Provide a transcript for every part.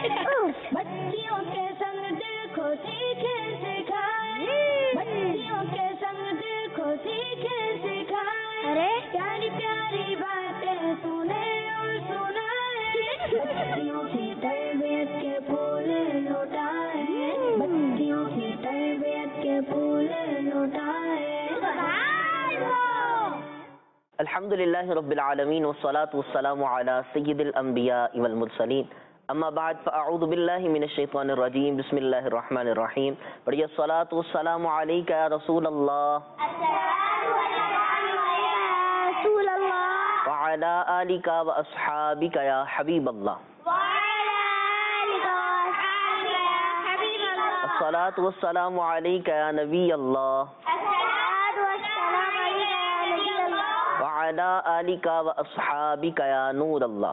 बच्चियों के संग दिल को सीखे सिखाए, बच्चियों के संग दिल को सीखे सिखाए, अरे प्यारी प्यारी बातें सुने और सुनाए, बच्चियों की तरबियत के फूल लौटाए, बच्चियों की तरबियत के फूल लौटाए। अल्हम्दुलिल्लाहि रब्बिल आलमीन वस्सलातु वस्सलामु अला सय्यिदिल अंबिया वल मुरसलीन अम्मा बाद फ़अऊज़ु बिल्लाहि मिनश शैतानिर रजीम बिस्मिल्लाहिर रहमानिर रहीम। पढ़िए अस्सलातु वस्सलामु अलैका या रसूल अल्लाह व अला आलिका व अस्हाबिका या हबीब अल्लाह। अस्सलातु वस्सलामु अलैका या नबी अल्लाह व अला आलिका व अस्हाबिका या नूर अल्लाह।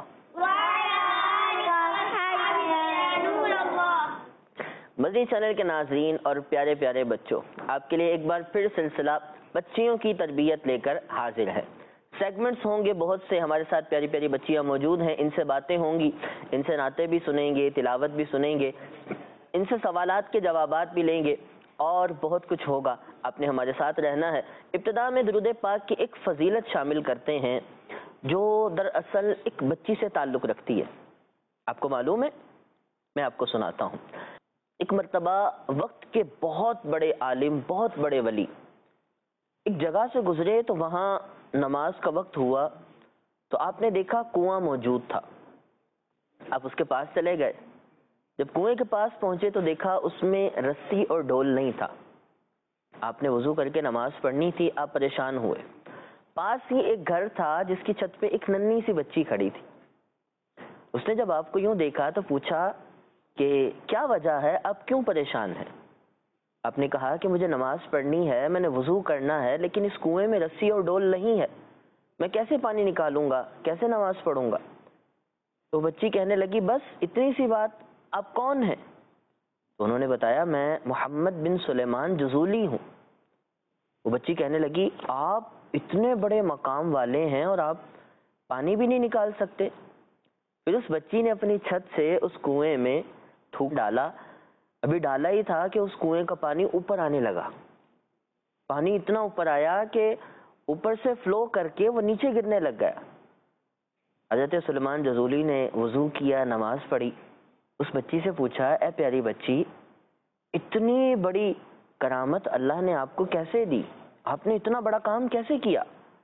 मज़ीद चैनल के नाज़रीन और प्यारे प्यारे बच्चों, आपके लिए एक बार फिर सिलसिला बच्चियों की तरबियत लेकर हाजिर है। सेगमेंट्स होंगे बहुत से, हमारे साथ प्यारी प्यारी बच्चियां मौजूद हैं, इनसे बातें होंगी, इनसे नाते भी सुनेंगे, तिलावत भी सुनेंगे, इनसे सवालात के जवाबात भी लेंगे और बहुत कुछ होगा। आपने हमारे साथ रहना है। इब्तिदा में दुरूद पाक की एक फजीलत शामिल करते हैं जो दरअसल एक बच्ची से ताल्लुक़ रखती है। आपको मालूम है? मैं आपको सुनाता हूँ। एक मर्तबा वक्त के बहुत बड़े आलिम, बहुत बड़े वली एक जगह से गुजरे तो वहाँ नमाज का वक्त हुआ तो आपने देखा कुआं मौजूद था। आप उसके पास चले गए। जब कुएं के पास पहुंचे तो देखा उसमें रस्सी और डोल नहीं था। आपने वुजू करके नमाज पढ़नी थी, आप परेशान हुए। पास ही एक घर था जिसकी छत पे एक नन्ही सी बच्ची खड़ी थी। उसने जब आपको यूं देखा तो पूछा कि क्या वजह है, आप क्यों परेशान हैं? आपने कहा कि मुझे नमाज पढ़नी है, मैंने वुजू करना है, लेकिन इस कुएं में रस्सी और डोल नहीं है, मैं कैसे पानी निकालूंगा, कैसे नमाज पढ़ूंगा? तो बच्ची कहने लगी, बस इतनी सी बात, आप कौन हैं? तो उन्होंने बताया, मैं मोहम्मद बिन सुलेमान जज़ूली हूँ। वो बच्ची कहने लगी, आप इतने बड़े मकाम वाले हैं और आप पानी भी नहीं निकाल सकते? फिर उस बच्ची ने अपनी छत से उस कुएं में थूक डाला। अभी डाला ही था कि उस कुएं का पानी ऊपर आने लगा। पानी इतना ऊपर आया कि ऊपर से फ्लो करके वो नीचे गिरने लग गया। हज़रत सुलेमान जज़ूली ने वुजू किया, नमाज पढ़ी। उस बच्ची से पूछा, ए प्यारी बच्ची, इतनी बड़ी करामत अल्लाह ने आपको कैसे दी? आपने इतना बड़ा काम कैसे किया?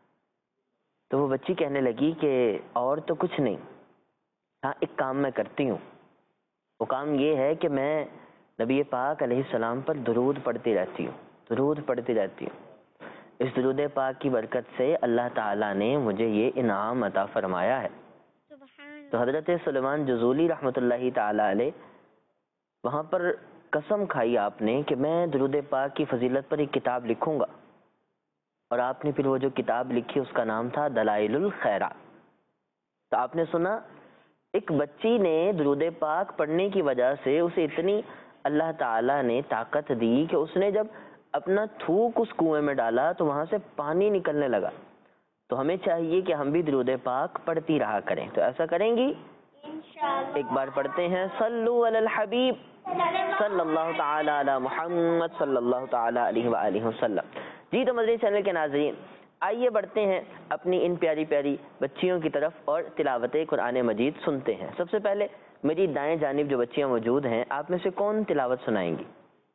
तो वो बच्ची कहने लगी कि और तो कुछ नहीं, हाँ एक काम मैं करती हूँ। वो काम ये है कि मैं नबी पाक अलैहिस्सलाम पर दुरूद पढ़ती रहती हूँ, दुरूद पढ़ती रहती हूँ। इस दुरूद पाक की बरकत से अल्लाह ताला ने मुझे ये इनाम अता फरमाया है। तो हज़रत सुलेमान जज़ूली रहमतुल्लाहि ताला अलैह वहाँ पर कसम खाई आपने कि मैं दुरूद पाक की फजीलत पर एक किताब लिखूंगा। और आपने फिर वो जो किताब लिखी उसका नाम था दलाइलुल खैरात। तो आपने सुना, एक बच्ची ने दुरूद पाक पढ़ने की वजह से उसे इतनी अल्लाह ताला ने ताकत दी कि उसने जब अपना थूक उस कुएं में डाला तो वहाँ से पानी निकलने लगा। तो हमें चाहिए कि हम भी दुरूद पाक पढ़ती रहा करें। तो ऐसा करेंगी इंशाअल्लाह। एक बार पढ़ते हैं, सल्लु अलल हबीब सल्लल्लाहु तआला अला मुहम्मद सल्लल्लाहु तआला अलैहि व आलिहि वसल्लम। जी तो मदरी चैनल के नाज़रीन, आइए बढ़ते हैं अपनी इन प्यारी प्यारी बच्चियों की तरफ और तिलावत कुरान मजीद सुनते हैं। सबसे पहले मेरी दाएं जानिब जो बच्चियां मौजूद हैं, आप में से कौन तिलावत सुनाएंगी?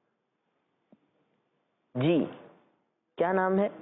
जी, क्या नाम है?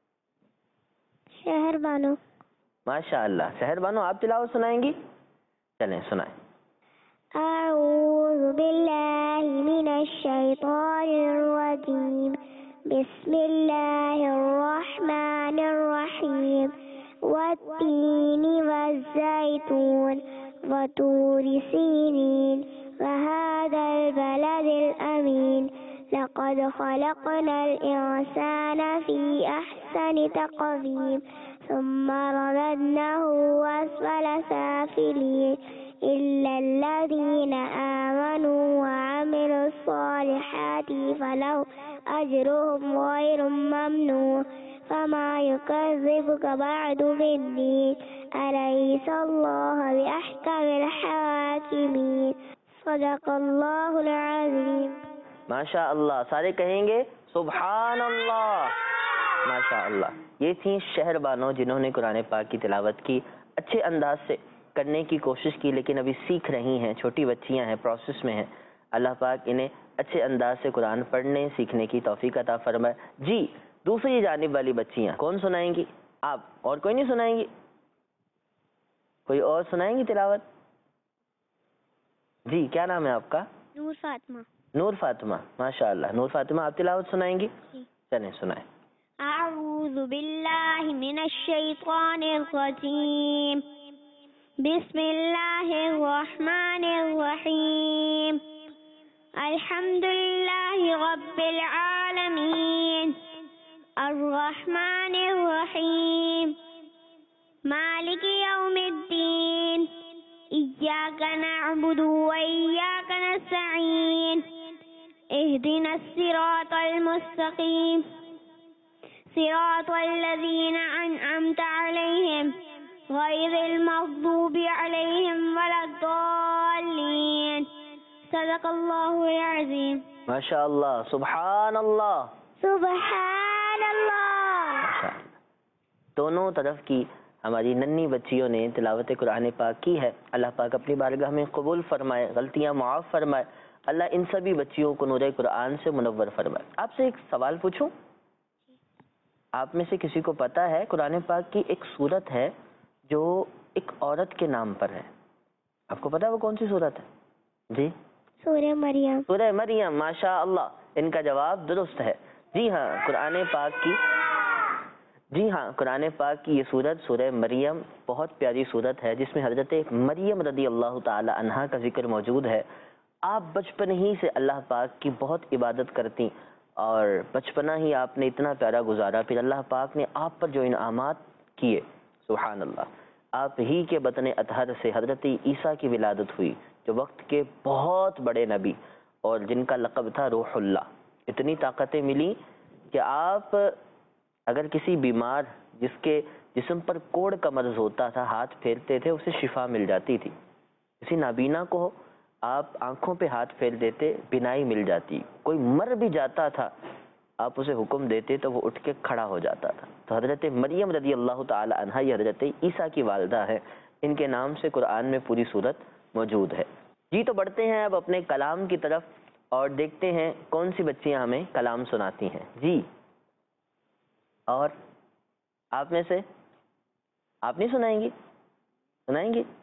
शहर बानो। माशाअल्लाह, शहर बानो, आप तिलावत सुनाएंगी? चलें सुनाएं। अऊज़ु बिल्लाहि मिनश शैतानिर रजीम। बिस्मिल्लाहिर रहमानिर रहीम। वत्तीनी वज़्ज़ैतून वतूरि सीनीन वहाज़ल बलदिल अमीन। लक़द ख़लक़नल इंसाना फ़ी अहसनि तक़वीम। सुम्मा रददनाहु अस्फ़ल साफ़िलीन। इल्लल्लज़ीना आमनू वअमिलुस्सॉलिहाति फ़लहुम अज्रुहुम ग़ैरु ममनून। फमा युकज़्ज़िबुक बअदु बिद्दीन। अलैसल्लाहु बिअहकमिल हाकिमीन। صدق اللہ العظیم. ماشاء اللہ. سارے کہیں گے سبحان اللہ. ماشاء اللہ. یہ تھیں شہر بانو جنہوں نے قرآن پاک کی تلاوت کی، اچھے انداز سے کرنے کی کوشش کی، لیکن ابھی سیکھ رہی ہیں، چھوٹی بچیاں ہیں، پروسیس میں ہیں. اللہ پاک انہیں اچھے انداز سے قرآن پڑھنے سیکھنے کی توفیق عطا فرمائے. جی دوسری جانب والی بچیاں کون سنائیں گی؟ آپ، اور کوئی نہیں سنائیں گی؟ کوئی اور سنائیں گی تلاوت؟ جی کیا نام ہے آپ کا؟ نور فاطمہ. نور فاطمہ. ماشاء اللہ. نور فاطمہ آپ تلاوت سنائیں گی؟ چلیں سنائیں. اعوذ باللہ من الشیطان الرجیم. بسم اللہ الرحمن الرحیم. الحمد للہ رب العالمین الرحمن الرحیم مالک یوم الدین ایاک نعبد وایاک نستعین اهدنا الصراط المستقیم صراط الذین انعمت علیہم غیر المغضوب علیہم ولا الضالین. صدق اللہ العظیم. ماشاء اللہ. سبحان اللہ. سبحان اللہ. دونوں طرف کی ہماری ننھی بچیوں نے تلاوت قرآن پاک کی ہے. اللہ پاک اپنی بارگاہ میں قبول فرمائے، غلطیاں معاف فرمائے. اللہ ان سبھی بچیوں کو نور قرآن سے منور فرمائے. آپ سے ایک سوال پوچھوں؟ آپ میں سے کسی کو پتا ہے قرآن پاک کی ایک سورت ہے جو ایک عورت کے نام پر ہے؟ آپ کو پتا ہے وہ کون سی سورت ہے؟ جی سورہ مریم. سورہ مریم. ماشاء اللہ. ان کا جواب درست ہے. جی ہاں قرآن پاک کی یہ سورت سورہ مریم بہت پیاری سورت ہے، جس میں حضرت مریم رضی اللہ تعالی عنہا کا ذکر موجود ہے. آپ بچپن ہی سے اللہ پاک کی بہت عبادت کرتی اور بچپنا ہی آپ نے اتنا پیارا گزارا، پھر اللہ پاک نے آپ پر جو انعامات کیے، سبحان اللہ. آپ ہی کے بطن اطہر سے حضرت عیسیٰ کی ولادت ہوئی، جو وقت کے بہت بڑے نبی اور جن کا لقب تھا روح اللہ. اتنی طاقتیں ملی کہ آپ اگر کسی بیمار جس کے جسم پر کوڑ کا مرض ہوتا تھا ہاتھ پھیرتے تھے اسے شفا مل جاتی تھی. کسی نابینا کو آپ آنکھوں پہ ہاتھ پھیر دیتے بینائی مل جاتی. کوئی مر بھی جاتا تھا آپ اسے حکم دیتے تو وہ اٹھ کے کھڑا ہو جاتا تھا. تو حضرت مریم رضی اللہ تعالی عنہا یہ حضرت عیسیٰ کی والدہ ہے. ان کے نام سے قرآن میں پوری صورت موجود ہے. جی تو بڑھتے ہیں اب اپنے کلام کی طرف اور دیکھتے ہیں کون سی بچیاں ہمیں کلام سناتی ہیں. جی اور آپ میں سے آپ نہیں سنائیں گی؟ سنائیں گی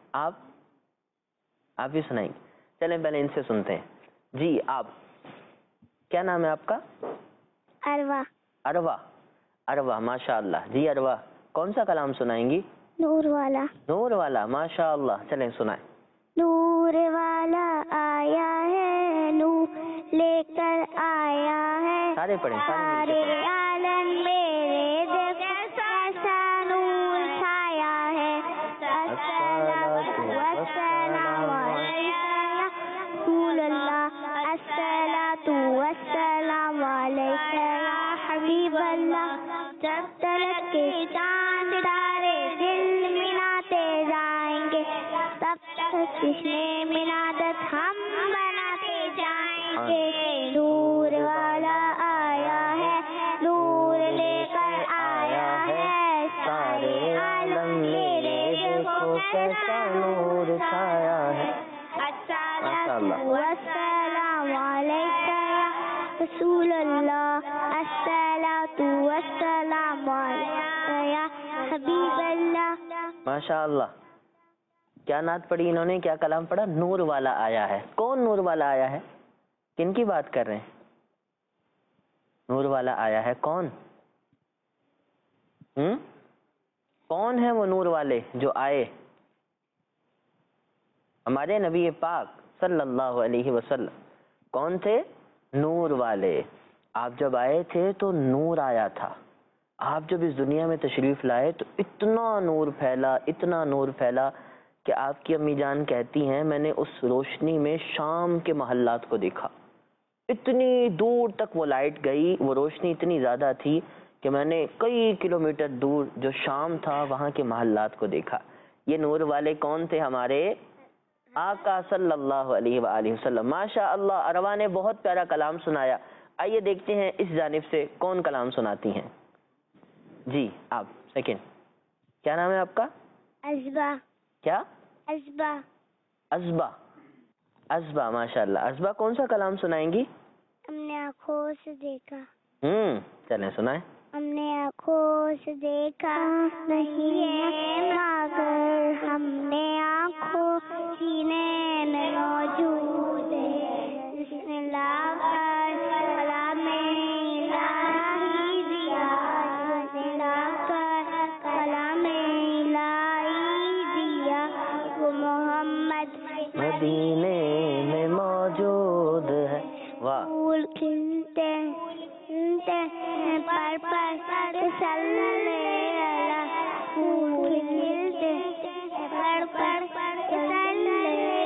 آپ بھی سنائیں گی. چلیں پہلے ان سے سنتے ہیں. جی آپ کیا نام ہے آپ کا؟ اروا. اروا. ماشاء اللہ. جی اروا کون سا کلام سنائیں گی؟ نور والا. نور والا. ماشاء اللہ. چلیں سنائیں. نور والا آیا ہے، نور لے کر آیا ہے، سارے پڑھیں. سارے عالم میرے دیکھو کیسا نور چھایا ہے. الصلاۃ والسلام علیک یا رسول اللہ، الصلاۃ والسلام علیک یا حبیب اللہ. جب تک کے چاند تارے دل ملاتے جائیں گے تب تک جشن ملادت ہم بناتے جائیں گے. نور والا آیا ہے، نور لے کر آیا ہے، سارے عالم میرے دیکھو کیسا نور چھایا ہے. الصلاۃ والسلام علیک یا رسول اللہ، الصلاۃ والسلام علیک یا حبیب اللہ. ماشاء اللہ. کیا نعت پڑھی انہوں نے، کیا کلام پڑھا؟ نور والا آیا ہے. کون نور والا آیا ہے؟ کن کی بات کر رہے ہیں؟ نور والا آیا ہے کون؟ کون ہے وہ نور والے جو آئے؟ ہمارے نبی پاک صلی اللہ علیہ وسلم. کون تھے؟ نور والے. آپ جب آئے تھے تو نور آیا تھا. آپ جب اس دنیا میں تشریف لائے تو اتنا نور پھیلا کہ آپ کی امی جان کہتی ہیں میں نے اس روشنی میں شام کے محلات کو دیکھا. اتنی دور تک وہ لائٹ گئی، وہ روشنی اتنی زیادہ تھی کہ میں نے کئی کلومیٹر دور جو شام تھا وہاں کے محلات کو دیکھا. یہ نور والے کون تھے ہمارے؟ آقا صلی اللہ علیہ وآلہ وسلم. ماشاء اللہ اروا نے بہت پیارا کلام سنایا. آئیے دیکھتے ہیں اس جانب سے کون کلام سناتی ہیں. جی آپ سیکنڈ. کیا نام ہے آپ کا؟ ازبا. کیا؟ ازبا. ازبا. ازبا ماشاء اللہ. ازبا کون سا کلام سنائیں گی؟ ہم نے آنکھوں سے دیکھا. چلیں سنائیں. ہم نے آنکھوں سے دیکھا نہیں ہے مگر ہم نے آنکھوں سینے میں موجود ہے. جس نے لا کر کلام الہی دیا. جس نے لا کر کلام الہی دیا وہ محمد مدینے میں موجود ہے. واہ. پھول کھلتے پر تسلی اللہ. پھول کھلتے پر تسلی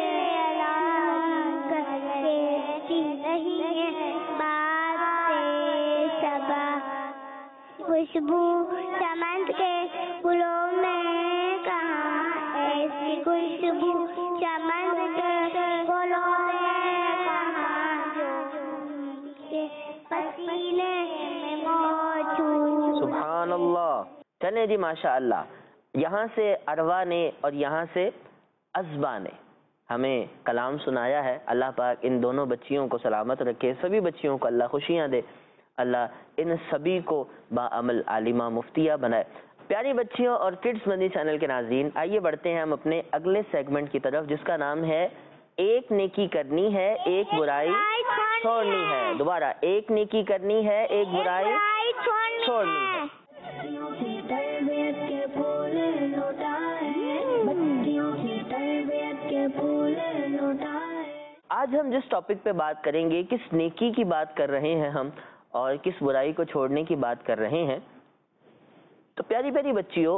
اللہ. کہتی نہیں ہے بات صبا. خوشبو چمن کے پھولوں میں کہاں ایسی خوشبو چمن کے پھولوں میں کہاں جو کے پسینے میں موجود. سبحان اللہ. چلیں جی ماشاء اللہ. یہاں سے اروا نے اور یہاں سے ازبا نے ہمیں کلام سنایا ہے. اللہ پاک ان دونوں بچیوں کو سلامت رکھے. سبھی بچیوں کو اللہ خوشیاں دے. اللہ ان سبھی کو باعمل عالمہ مفتیہ بنائے. پیاری بچیوں اور کڈس مدنی چینل کے ناظرین، آئیے بڑھتے ہیں ہم اپنے اگلے سیگمنٹ کی طرف جس کا نام ہے ایک نیکی کرنی ہے ایک برائی چھوڑنی ہے. دوبارہ ایک نیکی کرنی ہے ایک برائی چھوڑنی ہے. بچیوں کی تربیت کے پھول لوٹائے. بچیوں کی تربیت کے پھول لوٹائے. آج ہم جس ٹاپک پہ بات کریں گے، کس نیکی کی بات کر رہے ہیں ہم اور کس برائی کو چھوڑنے کی بات کر رہے ہیں. تو پیاری پیاری بچیوں،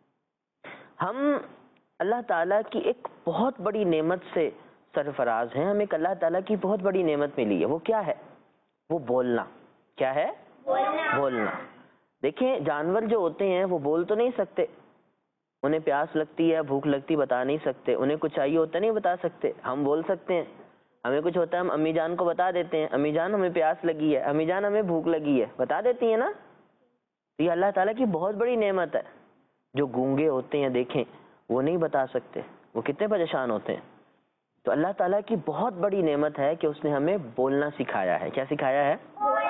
ہم اللہ تعالیٰ کی ایک بہت بڑی نعمت سے سرفراز ہیں. ہم ایک اللہ تعالیٰ کی بہت بڑی نعمت ملی ہے. وہ کیا ہے؟ وہ بولنا. کیا ہے؟ بولنا. دیکھیں جانور جو ہوتے ہیں وہ بول تو نہیں سکتے. انہیں پیاس لگتی ہے، بھوک لگتی، بتا نہیں سکتے. انہیں کچھ چاہیے ہوتا نہیں بتا سکتے. ہم بول سکتے ہیں. ہمیں کچھ ہوتا ہے ہم امی جان کو بتا دیتے ہیں، امی جان ہمیں پیاس لگی ہے، امی جان ہمیں بھوک لگی ہے، بتا دیتی ہیں نا. یہ اللہ تعالیٰ کی بہت بڑی نعمت ہے. جو گونگے ہوتے ہیں دیکھیں وہ نہیں بتا سکتے، وہ کتنے پریشان ہوتے ہیں. تو اللہ تعالیٰ کی بہت بڑی نعمت ہے کہ اس نے ہمیں بولنا سکھایا ہے. کیا سکھایا ہے؟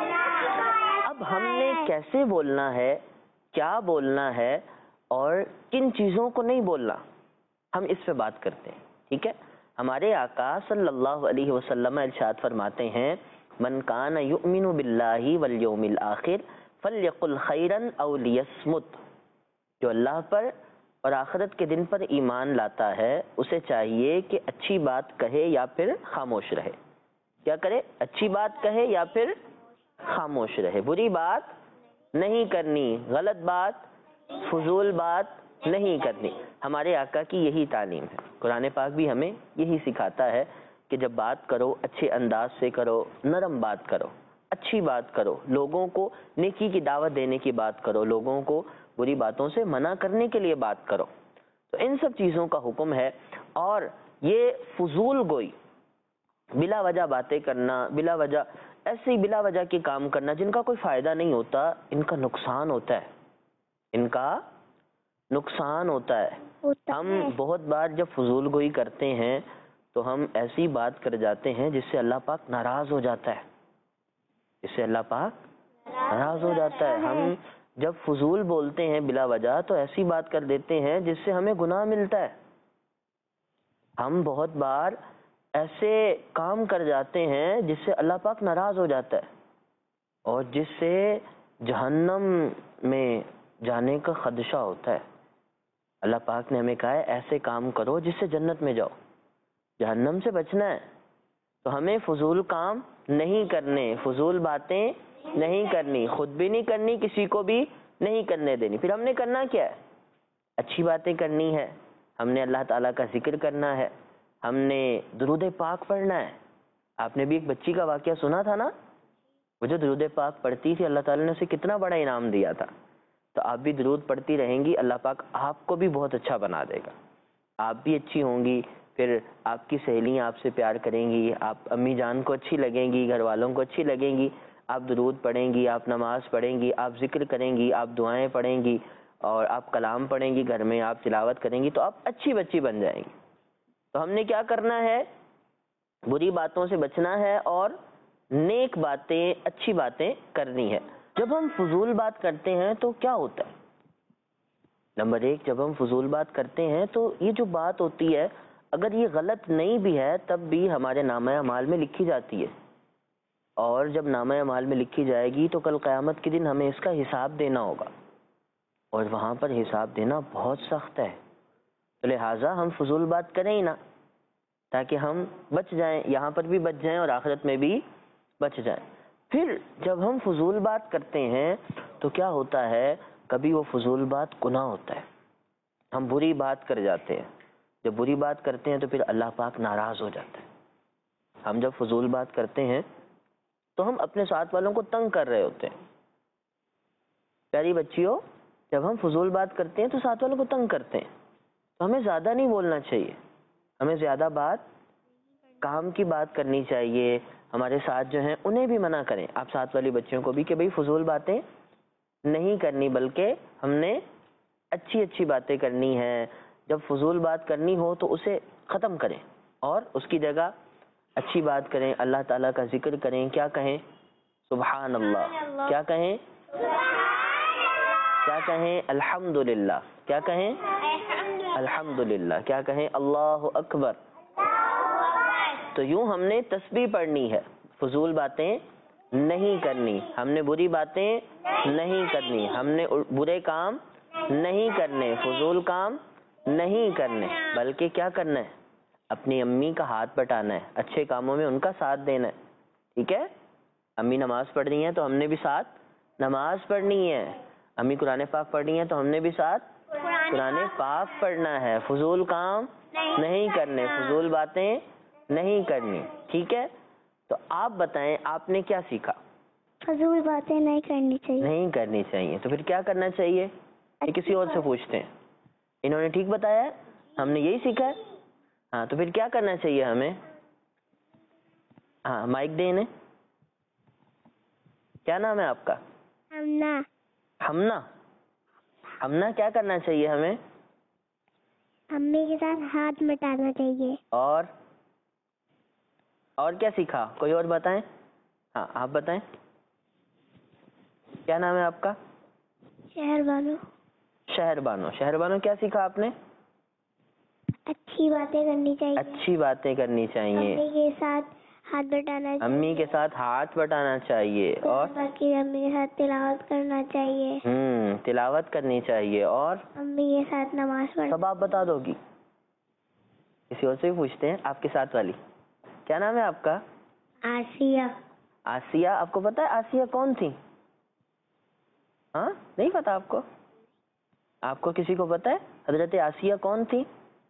اب ہم نے کیسے بولنا ہے، کیا بولنا ہے اور کن چیزوں کو نہیں بولنا، ہم اس پہ بات کرتے ہیں. ٹھیک ہے. ہمارے آقا صلی اللہ علیہ وسلم ارشاد فرماتے ہیں من کان یؤمن باللہ والیوم الآخر فلیقل خیرا او لیصمت. جو اللہ پر اور آخرت کے دن پر ایمان لاتا ہے اسے چاہیے کہ اچھی بات کہے یا پھر خاموش رہے. کیا کرے؟ اچھی بات کہے یا پھر خاموش رہے. بری بات نہیں کرنی، غلط بات، فضول بات نہیں کرنی. ہمارے آقا کی یہی تعلیم ہے. قرآن پاک بھی ہمیں یہی سکھاتا ہے کہ جب بات کرو اچھے انداز سے کرو، نرم بات کرو، اچھی بات کرو، لوگوں کو نیکی کی دعوت دینے کی بات کرو، لوگوں کو بری باتوں سے منع کرنے کے لیے بات کرو. تو ان سب چیزوں کا حکم ہے. اور یہ فضول گوئی، بلا وجہ باتیں کرنا، بلا وجہ ایسے بلا وجہ کے کام کرنا جن کا کوئی فائدہ نہیں ہوتا، ان کا نقصان ہوتا ہے. ان کا نقصان ہوتا ہے. ہم بہت بار جب فضول گوئی کرتے ہیں تو ہم ایسی بات کر جاتے ہیں جس سے اللہ پاک ناراض ہو جاتا ہے. اس سے اللہ پاک ناراض ہو جاتا ہے. ہم جب فضول بولتے ہیں بلا وجہ تو ایسی بات کر دیتے ہیں جس سے ہمیں گناہ ملتا ہے. ہم بہت بار ایسے کام کر جاتے ہیں جس سے اللہ پاک ناراض ہو جاتا ہے اور جس سے جہنم میں جانے کا خدشہ ہوتا ہے. اللہ پاک نے ہمیں کہا ہے ایسے کام کرو جس سے جنت میں جاؤ. جہنم سے بچنا ہے تو ہمیں فضول کام نہیں کرنے، فضول باتیں نہیں کرنی، خود بھی نہیں کرنی، کسی کو بھی نہیں کرنے دینی. پھر ہم نے کرنا کیا ہے؟ اچھی باتیں کرنی ہے. ہم نے اللہ تعالیٰ کا ذکر کرنا ہے، ہم نے درود پاک پڑھنا ہے. آپ نے بھی ایک بچی کا واقعہ سنا تھا نا، وہ جو درود پاک پڑھتی تھی اللہ تعالیٰ نے اسے کتنا بڑا انعام دیا تھا. تو آپ بھی درود پڑھتی رہیں گی، اللہ پاک آپ کو بھی بہت اچھا بنا دے گا. آپ بھی اچھی ہوں گی، پھر آپ کی سہیلیاں آپ سے پیار کریں گی، آپ امی جان کو اچھی لگیں گی، گھر والوں کو اچھی لگیں گی، آپ درود پڑھیں گی، آپ نماز پڑھیں گی، آپ ذکر کریں گی، آپ دعائیں پڑھیں گی اور آپ کلام پڑھیں گی، گھر میں آپ تلاوت کریں گی، تو آپ اچھی بچی بن جائیں گی۔ تو ہم نے کیا کرنا ہے؟ بری باتوں سے بچنا ہے اور نیک باتیں، اچھی باتیں کرنی ہے۔ جب ہم فضول بات کرتے ہیں تو کیا ہوتا ہے؟ نمبر 1، جب ہم فضول بات کرتے ہیں تو یہ جو بات ہوتی ہے اگر یہ غلط نہیں بھی ہے تب بھی ہمارے نامہ اعمال میں لکھی جاتی ہے، اور جب نامہ اعمال میں لکھی جائے گی تو کل قیامت کے دن ہمیں اس کا حساب دینا ہوگا، اور وہاں پر حساب دینا بہت سخت ہے۔ تو لہٰذا ہم فضول بات کریں ہی نہ، تاکہ ہم بچ جائیں، یہاں پر بھی بچ جائیں اور آخرت میں بھی بچ جائیں۔ پھر جب ہم فضول بات کرتے ہیں تو کیا ہوتا ہے؟ کبھی وہ فضول بات گناہ ہوتا ہے، ہم بری بات کر جاتے ہیں۔ جب بری بات کرتے ہیں تو پھر اللہ پاک ناراض ہو جاتا ہے۔ ہم جب فضول بات کرتے ہیں تو ہم اپنے ساتھ والوں کو تنگ کر رہے ہوتے ہیں۔ پیاری بچیوں، جب ہم فضول بات کرتے ہیں تو ساتھ والوں کو تنگ کرتے ہیں، تو ہمیں زیادہ نہیں بولنا چاہیے، ہمیں زیادہ بات کام کی بات کرنی چاہیے۔ ہمارے ساتھ جو ہیں انہیں بھی منع کریں، آپ ساتھ والی بچیوں کو بھی، کہ بھئی فضول باتیں نہیں کرنی، بلکہ ہم نے اچھی اچھی باتیں کرنی ہے۔ جب فضول بات کرنی ہو تو اسے ختم کریں اور اس کی جگہ اچھی بات کریں، اللہ تعالیٰ کا ذکر کریں۔ کیا کہیں؟ سبحان اللہ۔ کیا کہیں؟ کیا کہیں؟ الحمدللہ۔ کیا کہیں؟ الحمدللہ۔ کیا کہیں؟ اللہ اکبر۔ تو یوں ہم نے تسبیح پڑھنی ہے، فضول باتیں نہیں کرنی، ہم نے بری باتیں نہیں کرنی، ہم نے برے کام نہیں کرنے، فضول کام نہیں کرنے، بلکہ کیا کرنا ہے؟ اپنی امی کا ہاتھ بٹانا ہے، اچھے کاموں میں ان کا ساتھ دینا ہے۔ ٹھیک ہے؟ امی نماز پڑھ رہی ہیں تو ہم نے بھی ساتھ نماز پڑھنی ہے، امی قرآن پاک پڑھ رہی ہیں تو ہم نے بھی ساتھ قرآن پاک پڑھنا ہے، فضول کام نہیں کرنے، فضول باتیں نہیں کرنی۔ ٹھیک ہے؟ تو آپ بتائیں آپ نے کیا سیکھا؟ فضول باتیں نہیں کرنی چاہیے۔ نہیں کرنی چاہیے، تو پھر کیا کرنا چاہیے؟ یہ کسی اور سے پوچھتے ہیں، انہوں نے ٹھیک بتایا ہے، ہم نے یہی سیکھا ہے۔ ہاں تو پھر کیا کرنا چاہیے ہمیں؟ ہاں مائک دیں انہیں۔ کیا نام ہے آپ کا؟ ہمنا۔ ہمنا۔ ہمنا کیا کرنا چاہیے ہمیں؟ امی کے ساتھ ہاتھ مٹانا چاہیے۔ اور کیا سیکھا؟ کوئی اور بتائیں۔ ہاں آپ بتائیں، کیا نام ہے آپ کا؟ شہر بانو۔ شہر بانو۔ شہر بانو کیا سیکھا آپ نے؟ اچھی باتیں کرنی چاہیے۔ اچھی باتیں کرنی چاہیے، امی کے ساتھ ہاتھ بٹانا چاہیے۔ امی کے ساتھ ہاتھ بٹانا چاہیے، اور باقی امی کے ساتھ تلاوت کرنا چاہیے۔ تلاوت کرنی چاہیے، اور امی کے ساتھ نماز پڑھنا۔ سب آپ بتا دو گی؟ کسی اور سے بھی پوچھتے ہیں، آپ کے ساتھ والی کیا نام ہے آپ کا؟ آسیہ۔ آسیہ۔ آپ کو پتا ہے آسیہ کون تھی؟ ہاں نہیں پتا آپ کو؟ آپ کو کسی کو پتا ہے حضرت آسیہ کون تھی؟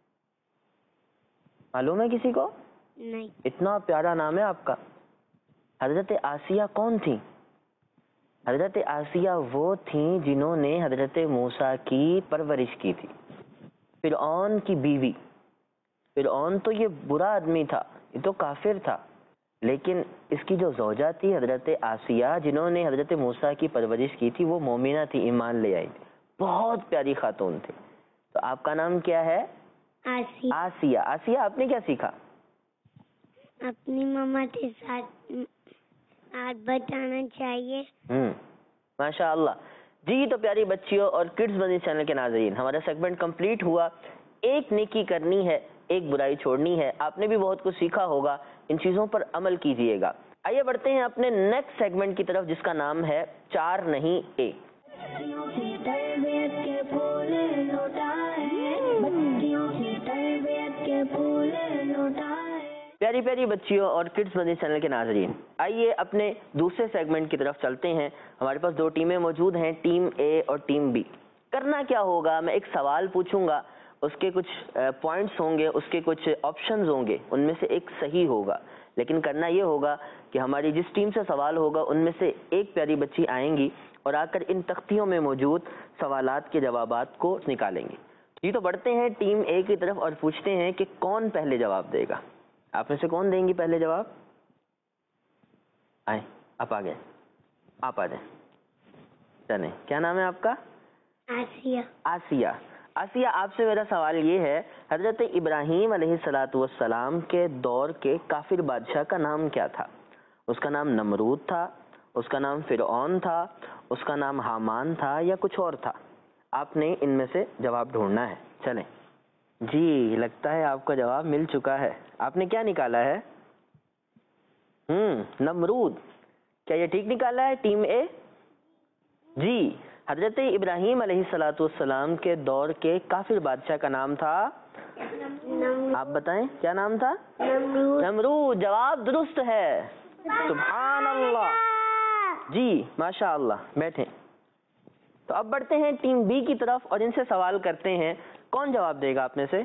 معلوم ہے کسی کو؟ نہیں۔ اتنا پیارا نام ہے آپ کا۔ حضرت آسیہ کون تھی؟ حضرت آسیہ وہ تھیں جنہوں نے حضرت موسیٰ کی پرورش کی تھی، فرعون کی بیوی۔ فرعون تو یہ برا آدمی تھا، یہ تو کافر تھا، لیکن اس کی جو زوجہ تھی حضرت آسیہ جنہوں نے حضرت موسیٰ کی پرورش کی تھی، وہ مومنہ تھی، ایمان لے آئی تھی، بہت پیاری خاتون تھی۔ تو آپ کا نام کیا ہے؟ آسیہ۔ آسیہ آپ نے کیا سیکھا؟ اپنی ماما کے ساتھ ہاتھ بٹانا چاہیے۔ ماشاء اللہ جی۔ تو پیاری بچیوں اور کڈز بزی چینل کے ناظرین، ہمارا سیگمنٹ کمپلیٹ ہوا۔ ایک نیکی کرنی ہے، ایک برائی چھوڑنی ہے۔ آپ نے بھی بہت کچھ سیکھا ہوگا، ان چیزوں پر عمل کیجئے گا۔ آئیے بڑھتے ہیں اپنے نیکسٹ سیگمنٹ کی طرف، جس کا نام ہے 4 نہیں 1۔ پیاری پیاری بچیوں اور کڈز بزی چینل کے ناظرین، آئیے اپنے دوسرے سیگمنٹ کی طرف چلتے ہیں۔ ہمارے پاس 2 ٹیمیں موجود ہیں، ٹیم اے اور ٹیم بی۔ کرنا کیا ہوگا؟ میں ایک سوال پوچھوں گا، اس کے کچھ پوائنٹس ہوں گے، اس کے کچھ آپشنز ہوں گے، ان میں سے ایک صحیح ہوگا، لیکن کرنا یہ ہوگا کہ ہماری جس ٹیم سے سوال ہوگا ان میں سے ایک پیاری بچی آئیں گی اور آ کر ان تختیوں میں موجود سوالات کے جوابات کو نکالیں گی۔ جی تو بڑھتے ہیں ٹیم اے کی طرف اور پوچھتے ہیں کہ کون پہلے جواب دے گا. آپ میں سے کون دیں گی پہلے جواب؟ آئیں آپ آ گئے, آپ آ جائیں. چلیں, کیا نام ہے آپ کا؟ آسیہ. آسیہ. آسیہ, آپ سے میرا سوال یہ ہے, حضرت ابراہیم علیہ الصلاۃ والسلام کے دور کے کافر بادشاہ کا نام کیا تھا؟ اس کا نام نمرود تھا, اس کا نام فرعون تھا, اس کا نام حامان تھا, یا کچھ اور تھا؟ آپ نے ان میں سے جواب ڈھونڈنا ہے. چلیں جی, لگتا ہے آپ کا جواب مل چکا ہے. آپ نے کیا نکالا ہے؟ نمرود. کیا یہ ٹھیک نکالا ہے ٹیم اے؟ جی, حضرت ابراہیم علیہ الصلاۃ والسلام کے دور کے کافر بادشاہ کا نام تھا, آپ بتائیں کیا نام تھا؟ نمرود. جواب درست ہے, سبحان اللہ. جی ماشاء اللہ. بیٹھیں. تو اب بڑھتے ہیں ٹیم بی کی طرف اور ان سے سوال کرتے ہیں, کون جواب دے گا آپ میں سے؟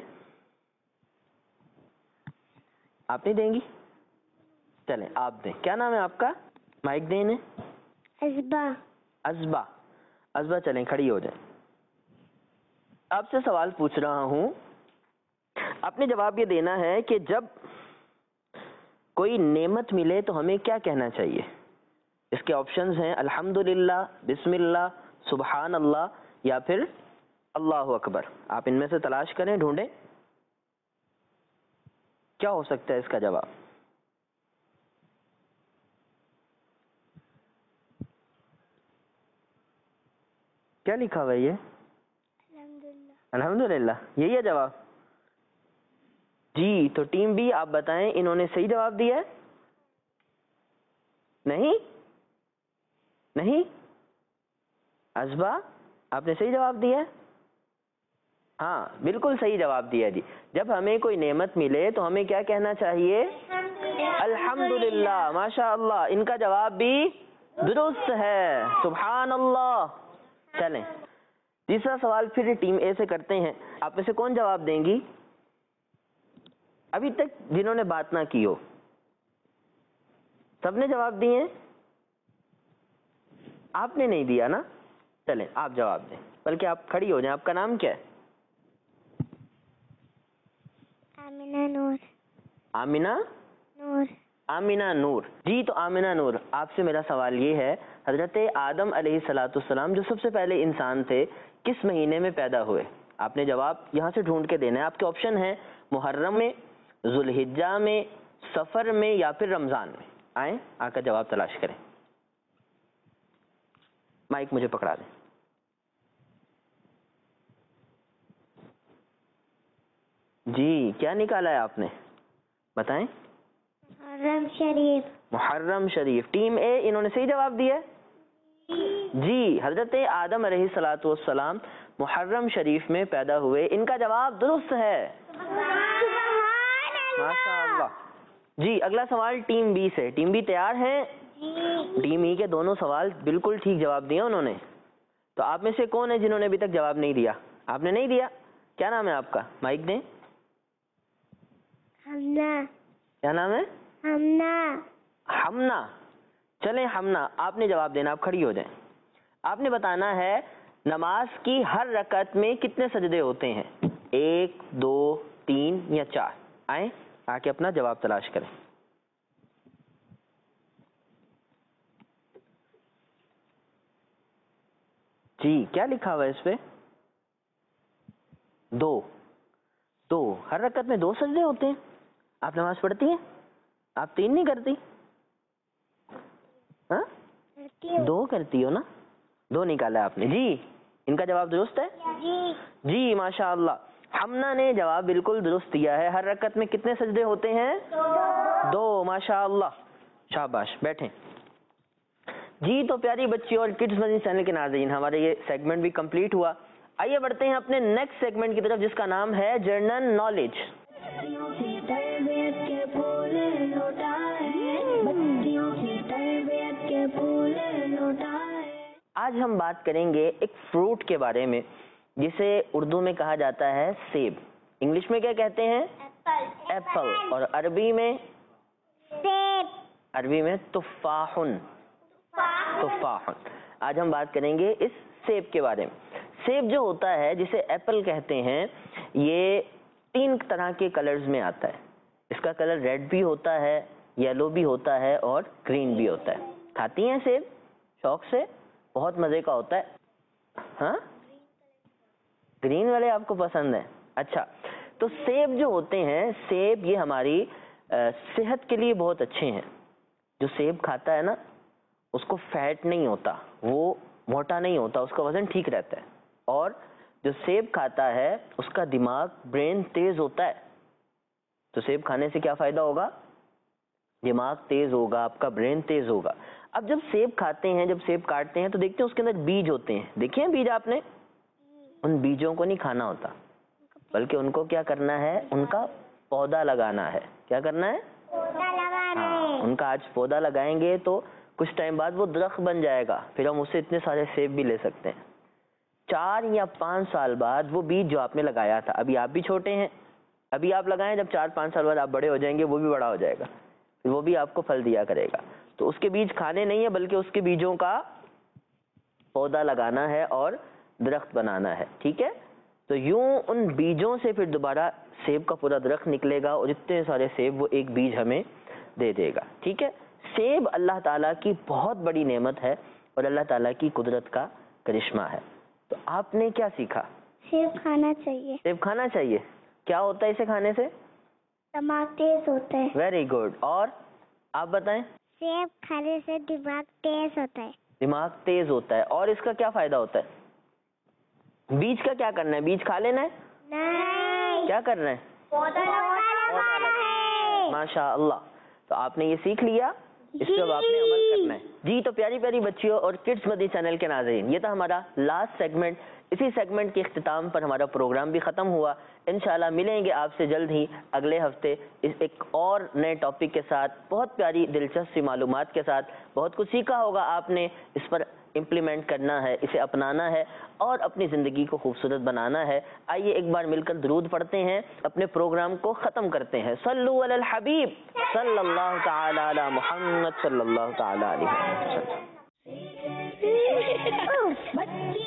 آپ نہیں دیں گی؟ چلیں آپ دیں. کیا نام ہے آپ کا؟ مائک دیں انہیں. ازبا. ازبا. ازبا چلیں کھڑی ہو جائیں. آپ سے سوال پوچھ رہا ہوں, آپ نے جواب یہ دینا ہے کہ جب کوئی نعمت ملے تو ہمیں کیا کہنا چاہیے. اس کے آپشنز ہیں الحمدللہ, بسم اللہ, سبحان اللہ, یا پھر اللہ اکبر. آپ ان میں سے تلاش کریں, ڈھونڈیں, کیا ہو سکتا ہے اس کا جواب. کیا لکھا ہوا ہے یہ؟ الحمدللہ. یہی ہے جواب؟ جی تو ٹیم بی آپ بتائیں, انہوں نے صحیح جواب دیا ہے؟ نہیں نہیں. ازبا آپ نے صحیح جواب دیا ہے؟ ہاں بالکل صحیح جواب دیا. جی, جب ہمیں کوئی نعمت ملے تو ہمیں کیا کہنا چاہیے؟ الحمدللہ. ماشاء اللہ, ان کا جواب بھی درست ہے, سبحان اللہ. چلیں تیسرا سوال پھر ٹیم اے سے کرتے ہیں. آپ میں سے کون جواب دیں گی ابھی تک جنہوں نے بات نہ کی ہو؟ سب نے جواب دیے ہیں؟ آپ نے نہیں دیا نا. چلیں آپ جواب دیں, بلکہ آپ کھڑی ہو جائیں. آپ کا نام کیا ہے؟ آمینہ نور. آمینہ نور. آمینہ نور. جی تو آمینہ نور, آپ سے میرا سوال یہ ہے, حضرت آدم علیہ الصلاۃ والسلام جو سب سے پہلے انسان تھے کس مہینے میں پیدا ہوئے؟ آپ نے جواب یہاں سے ڈھونڈ کے دینا ہے. آپ کے آپشن ہیں محرم میں, ذوالحجہ میں, سفر میں, یا پھر رمضان میں. آئیں آ کر جواب تلاش کریں. مائک مجھے پکڑا دیں. جی کیا نکالا ہے آپ نے, بتائیں. محرم شریف. محرم شریف. ٹیم اے انہوں نے صحیح جواب دیا ہے. جی, حضرت آدم علیہ الصلاۃ والسلام محرم شریف میں پیدا ہوئے. ان کا جواب درست ہے, ماشاء اللہ. جی اگلا سوال ٹیم بی سے. ٹیم بی تیار ہیں؟ ٹیم ای کے دونوں سوال بالکل ٹھیک جواب دیا انہوں نے. تو آپ میں سے کون ہے جنہوں نے ابھی تک جواب نہیں دیا؟ آپ نے نہیں دیا. کیا نام ہے آپ کا؟ مائک دیں. ہمنا. کیا نام ہے؟ ہمنا. ہمنا. چلیں ہمنا, آپ نے جواب دینا. آپ کھڑی ہو جائیں. آپ نے بتانا ہے نماز کی ہر رکعت میں کتنے سجدے ہوتے ہیں, 1 2 3 یا 4. آئیں آ کے اپنا جواب تلاش کریں. جی کیا لکھا ہوا ہے اس پہ؟ 2. ہر رکعت میں 2 سجدے ہوتے ہیں. آپ نماز پڑھتی ہیں؟ آپ 3 نہیں کرتی؟ ہاں 2 کرتی ہو نا. 2 نکالا آپ نے. جی ان کا جواب درست ہے. جی ماشاء اللہ, ہمنا نے جواب بالکل درست دیا ہے. ہر رکعت میں کتنے سجدے ہوتے ہیں؟ 2. ماشاء اللہ, شاباش. بیٹھیں. جی تو پیاری بچیوں اور کڈز مدنی چینل کے ناظرین, ہمارا یہ سیگمنٹ بھی کمپلیٹ ہوا. آئیے بڑھتے ہیں اپنے نیکسٹ سیگمنٹ کی طرف, جس کا نام ہے جنرل نالج. آج ہم بات کریں گے ایک فروٹ کے بارے میں جسے اردو میں کہا جاتا ہے سیب. انگلش میں کیا کہتے ہیں؟ ایپل. اور عربی میں؟ سیب. عربی میں تفاحن. تفاحن. آج ہم بات کریں گے اس سیب کے بارے میں. سیب جو ہوتا ہے جسے ایپل کہتے ہیں یہ 3 طرح کے کلرز میں آتا ہے. اس کا کلر ریڈ بھی ہوتا ہے, یلو بھی ہوتا ہے اور گرین بھی ہوتا ہے. کھاتی ہیں سیب شوق سے؟ بہت مزے کا ہوتا ہے. ہاں گرین والے آپ کو پسند ہیں. اچھا, تو سیب جو ہوتے ہیں, سیب یہ ہماری صحت کے لیے بہت اچھے ہیں. جو سیب کھاتا ہے نا اس کو فیٹ نہیں ہوتا, وہ موٹا نہیں ہوتا, اس کا وزن ٹھیک رہتا ہے. اور جو سیب کھاتا ہے اس کا دماغ برین تیز ہوتا ہے. تو سیب کھانے سے کیا فائدہ ہوگا؟ دماغ تیز ہوگا, آپ کا برین تیز ہوگا. اب جب سیب کھاتے ہیں, جب سیب کاٹتے ہیں تو دیکھتے ہیں اس کے اندر بیج ہوتے ہیں. دیکھیں بیج آپ نے؟ ان بیجوں کو نہیں کھانا ہوتا, بلکہ ان کو کیا کرنا ہے, ان کا پودا لگانا ہے. کیا کرنا ہے؟ ان کا آج پودا لگائیں گے تو کچھ ٹائم بعد وہ درخت بن جائے گا, پھر ہم اس سے اتنے سارے سیب بھی لے سکتے ہیں. 4 یا 5 سال بعد وہ بیج جو آپ نے لگایا تھا, ابھی آپ بھی چھوٹے ہیں, ابھی آپ لگائیں, جب 4-5 سال بعد آپ بڑے ہو جائیں گے وہ بھی بڑا ہو جائے گا, وہ بھی آپ کو پھل دیا کرے گا. تو اس کے بیج کھانے نہیں ہے بلکہ اس کے بیجوں کا پودا لگانا ہے اور درخت بنانا ہے. ٹھیک ہے, تو یوں ان بیجوں سے پھر دوبارہ سیب کا پورا درخت نکلے گا اور اتنے سارے سیب وہ ایک بیج ہمیں دے دے گا. ٹھیک ہے, سیب اللہ تعالیٰ کی بہت بڑی نعمت ہے اور اللہ تعالیٰ کی قدرت کا کرشمہ ہے. تو آپ نے کیا سیکھا؟ سیب کھانا چاہیے. سیب کھانا چاہیے. کیا ہوتا ہے اسے کھانے سے؟ دماغ تیز ہوتا ہے. Very good. اور آپ بتائیں؟ سیب کھانے سے دماغ تیز ہوتا ہے. دماغ تیز ہوتا ہے. اور اس کا کیا فائدہ ہوتا ہے؟ بیج کا کیا کرنا ہے؟ بیج کھا لینا ہے؟ نہیں, کیا کرنا ہے؟ پودا لگانا ہے. ماشاء اللہ. تو آپ نے یہ سیکھ لیا, اس پہ اب آپ نے عمل کرنا ہے. جی, تو پیاری پیاری بچیوں اور کڈس مدنی چینل کے ناظرین, یہ تھا ہمارا لاسٹ سیگمنٹ. اسی سیگمنٹ کے اختتام پر ہمارا پروگرام بھی ختم ہوا. انشاءاللہ ملیں گے آپ سے جلد ہی اگلے ہفتے ایک اور نئے ٹاپک کے ساتھ, بہت پیاری دلچسپ سی معلومات کے ساتھ. بہت کچھ سیکھا ہوگا آپ نے, اس پر امپلیمنٹ کرنا ہے, اسے اپنانا ہے اور اپنی زندگی کو خوبصورت بنانا ہے. آئیے ایک بار مل کر درود پڑھتے ہیں, اپنے پروگرام کو ختم کرتے ہیں. صلو علی الحبیب صلی اللہ تعالی علی محمد صلی اللہ تعالی علیہ وسلم.